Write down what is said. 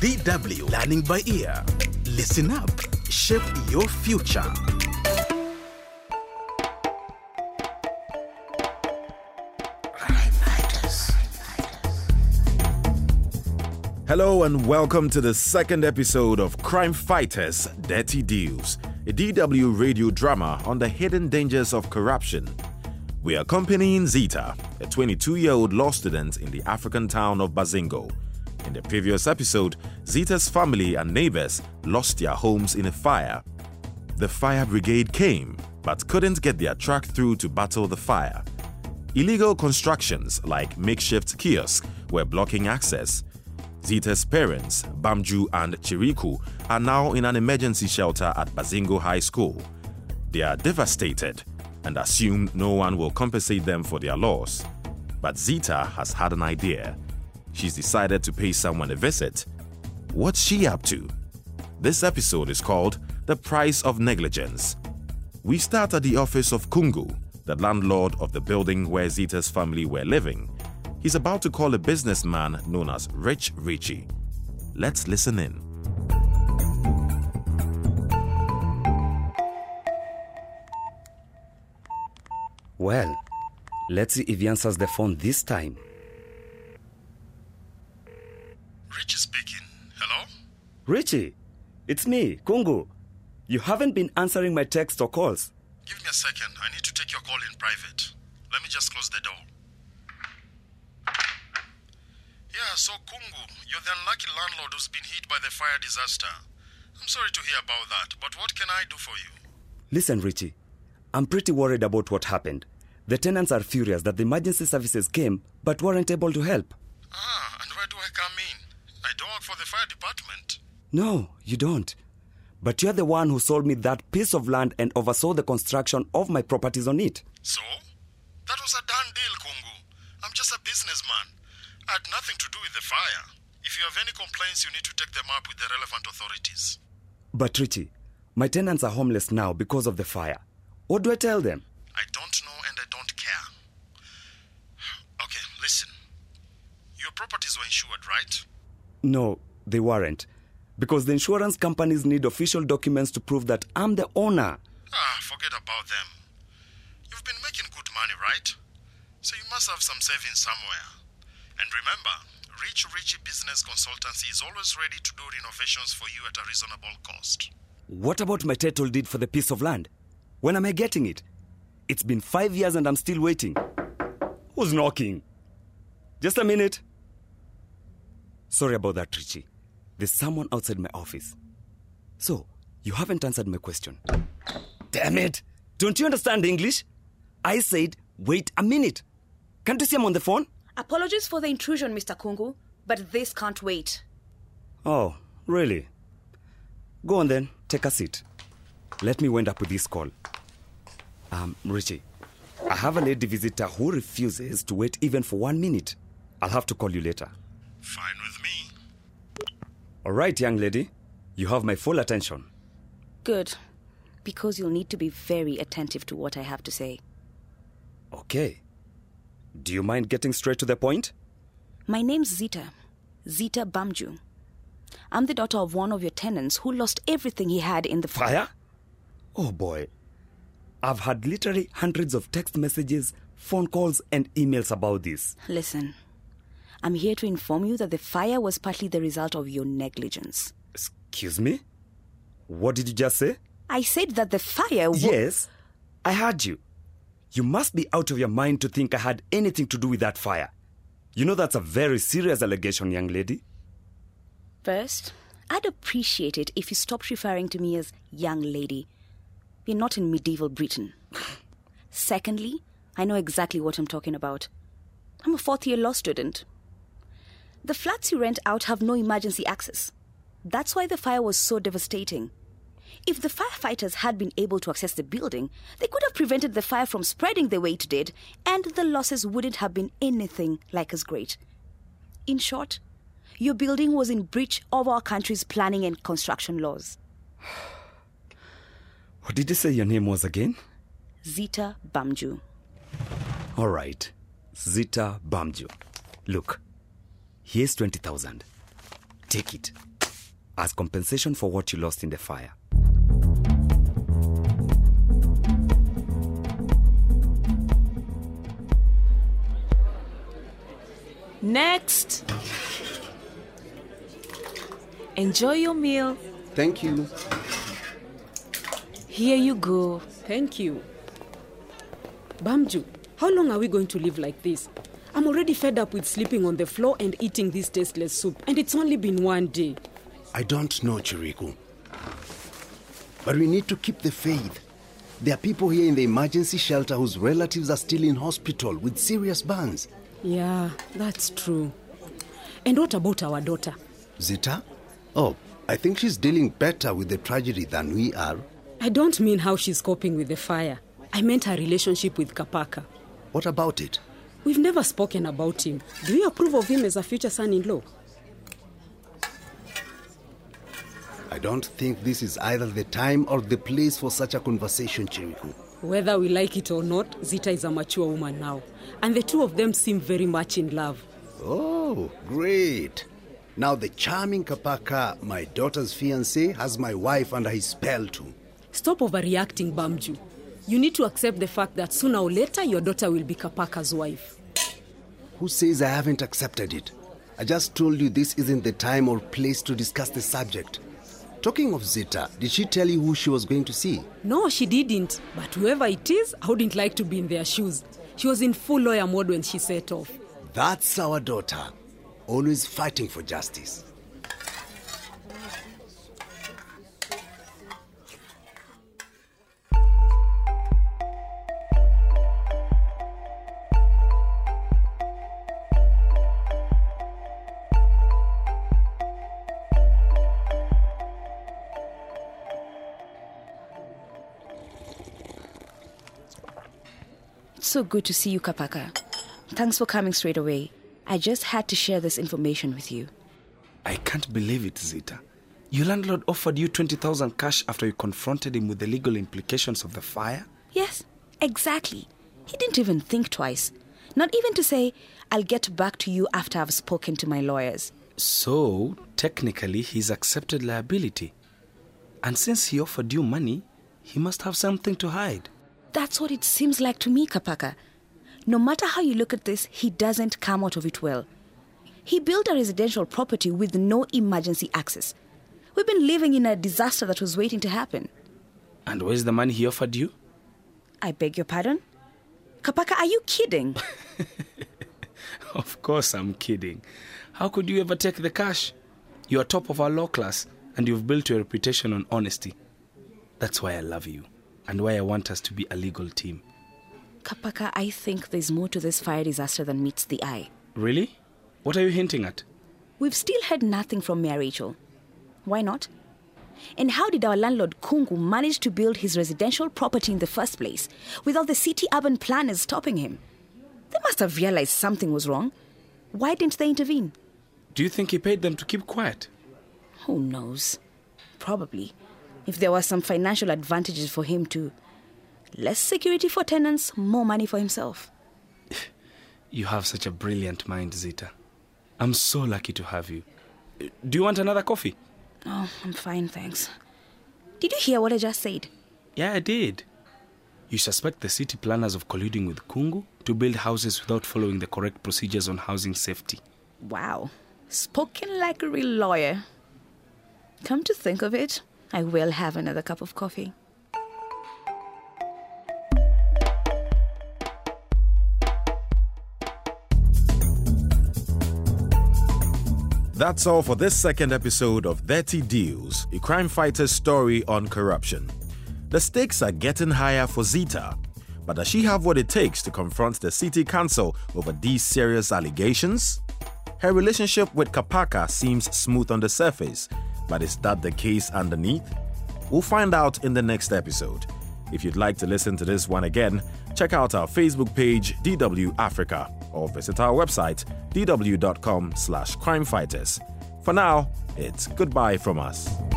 DW Learning by Ear. Listen up. Shape your future. Hello and welcome to the second episode of Crime Fighters Dirty Deals, a DW radio drama on the hidden dangers of corruption. We are accompanying Zita, a 22-year-old law student in the African town of Bazingo. In the previous episode, Zita's family and neighbors lost their homes in a fire. The fire brigade came, but couldn't get their truck through to battle the fire. Illegal constructions like makeshift kiosks were blocking access. Zita's parents, Bamju and Chiriku, are now in an emergency shelter at Bazingo High School. They are devastated and assume no one will compensate them for their loss. But Zita has had an idea. She's decided to pay someone a visit. What's she up to? This episode is called The Price of Negligence. We start at the office of Kungu, the landlord of the building where Zita's family were living. He's about to call a businessman known as Rich Richie. Let's listen in. Well, let's see if he answers the phone this time. Richie speaking. Hello? Richie, it's me, Kungu. You haven't been answering my texts or calls. Give me a second. I need to take your call in private. Let me just close the door. Yeah, so Kungu, you're the unlucky landlord who's been hit by the fire disaster. I'm sorry to hear about that, but what can I do for you? Listen, Richie, I'm pretty worried about what happened. The tenants are furious that the emergency services came but weren't able to help. And where do I come in? I don't work for the fire department. No, you don't. But you're the one who sold me that piece of land and oversaw the construction of my properties on it. So? That was a done deal, Kungu. I'm just a businessman. I had nothing to do with the fire. If you have any complaints, you need to take them up with the relevant authorities. But Richie, my tenants are homeless now because of the fire. What do I tell them? I don't know and I don't care. Okay, listen. Your properties were insured, right? No, they weren't. Because the insurance companies need official documents to prove that I'm the owner. Forget about them. You've been making good money, right? So you must have some savings somewhere. And remember, Richie Business Consultancy is always ready to do renovations for you at a reasonable cost. What about my title deed for the piece of land? When am I getting it? It's been 5 years and I'm still waiting. Who's knocking? Just a minute. Sorry about that, Richie. There's someone outside my office. So, you haven't answered my question. Damn it! Don't you understand English? I said, wait a minute. Can't you see I'm on the phone? Apologies for the intrusion, Mr. Kungu, but this can't wait. Oh, really? Go on then, take a seat. Let me wind up with this call. Richie, I have a lady visitor who refuses to wait even for 1 minute. I'll have to call you later. Fine with me. All right, young lady. You have my full attention. Good, because you'll need to be very attentive to what I have to say. Okay. Do you mind getting straight to the point? My name's Zita Bamju. I'm the daughter of one of your tenants who lost everything he had in the fire. Oh boy. I've had literally hundreds of text messages, phone calls, and emails about this. Listen, I'm here to inform you that the fire was partly the result of your negligence. Excuse me? What did you just say? I said that the fire was... Yes, I heard you. You must be out of your mind to think I had anything to do with that fire. You know that's a very serious allegation, young lady. First, I'd appreciate it if you stopped referring to me as young lady. We're not in medieval Britain. Secondly, I know exactly what I'm talking about. I'm a fourth-year law student. The flats you rent out have no emergency access. That's why the fire was so devastating. If the firefighters had been able to access the building, they could have prevented the fire from spreading the way it did, and the losses wouldn't have been anything like as great. In short, your building was in breach of our country's planning and construction laws. What did you say your name was again? Zita Bamju. All right, Zita Bamju. Look, here's 20,000. Take it. as compensation for what you lost in the fire. Next. Enjoy your meal. Thank you. Here you go. Thank you. Bamju, how long are we going to live like this? I'm already fed up with sleeping on the floor and eating this tasteless soup, and it's only been one day. I don't know, Chiriku. But we need to keep the faith. There are people here in the emergency shelter whose relatives are still in hospital with serious burns. Yeah, that's true. And what about our daughter? Zita? Oh, I think she's dealing better with the tragedy than we are. I don't mean how she's coping with the fire. I meant her relationship with Kapaka. What about it? We've never spoken about him. Do you approve of him as a future son-in-law? I don't think this is either the time or the place for such a conversation, Chiriku. Whether we like it or not, Zita is a mature woman now. And the two of them seem very much in love. Oh, great. Now the charming Kapaka, my daughter's fiancé, has my wife under his spell too. Stop overreacting, Bamju. You need to accept the fact that sooner or later your daughter will be Kapaka's wife. Who says I haven't accepted it? I just told you this isn't the time or place to discuss the subject. Talking of Zita, did she tell you who she was going to see? No, she didn't. But whoever it is, I wouldn't like to be in their shoes. She was in full lawyer mode when she set off. That's our daughter. Always fighting for justice. So good to see you, Kapaka. Thanks for coming straight away. I just had to share this information with you. I can't believe it, Zita. Your landlord offered you 20,000 cash after you confronted him with the legal implications of the fire? Yes, exactly. He didn't even think twice. Not even to say, I'll get back to you after I've spoken to my lawyers. So, technically, he's accepted liability. And since he offered you money, he must have something to hide. That's what it seems like to me, Kapaka. No matter how you look at this, he doesn't come out of it well. He built a residential property with no emergency access. We've been living in a disaster that was waiting to happen. And where's the money he offered you? I beg your pardon? Kapaka, are you kidding? Of course I'm kidding. How could you ever take the cash? You are top of our law class, and you've built your reputation on honesty. That's why I love you, and why I want us to be a legal team. Kapaka, I think there's more to this fire disaster than meets the eye. Really? What are you hinting at? We've still heard nothing from Mayor Rachel. Why not? And how did our landlord Kungu manage to build his residential property in the first place without the city urban planners stopping him? They must have realized something was wrong. Why didn't they intervene? Do you think he paid them to keep quiet? Who knows? Probably. If there were some financial advantages for him too. Less security for tenants, more money for himself. You have such a brilliant mind, Zita. I'm so lucky to have you. Do you want another coffee? Oh, I'm fine, thanks. Did you hear what I just said? Yeah, I did. You suspect the city planners of colluding with Kungu to build houses without following the correct procedures on housing safety. Wow. Spoken like a real lawyer. Come to think of it, I will have another cup of coffee. That's all for this second episode of Dirty Deals, a crime fighter's story on corruption. The stakes are getting higher for Zita, but does she have what it takes to confront the city council over these serious allegations? Her relationship with Kapaka seems smooth on the surface, but is that the case underneath? We'll find out in the next episode. If you'd like to listen to this one again, check out our Facebook page, DW Africa, or visit our website, dw.com/crimefighters. For now, it's goodbye from us.